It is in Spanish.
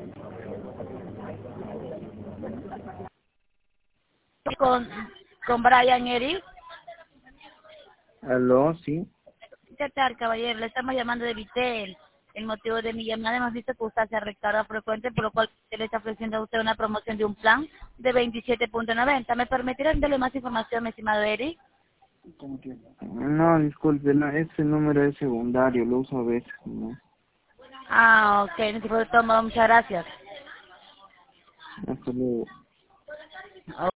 con, con Brian Eric. Aló, sí. ¿Qué tal, caballero? Le estamos llamando de Vitel. El motivo de mi llamada, hemos visto que usted se recarga frecuente, por lo cual se le está ofreciendo a usted una promoción de un plan de 27.90. ¿Me permitirán darle más información, mi estimado Eric? No, disculpe, no, ese número es secundario, lo uso a veces, ¿no? Ah, ok, no se puede tomar, muchas gracias. Hasta luego.